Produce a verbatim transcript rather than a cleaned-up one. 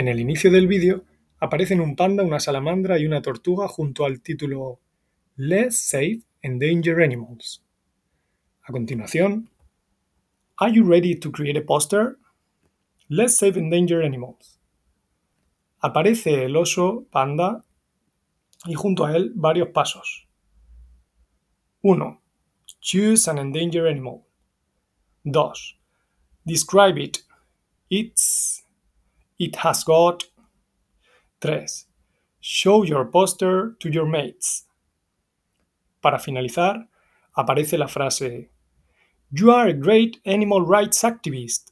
En el inicio del vídeo aparecen un panda, una salamandra y una tortuga junto al título Let's Save Endangered Animals. A continuación, Are you ready to create a poster? Let's Save Endangered Animals. Aparece el oso panda y junto a él varios pasos. uno. Choose an endangered animal. dos. Describe it. It's, it has got. tres. Show your poster to your mates. Para finalizar, aparece la frase You are a great animal rights activist.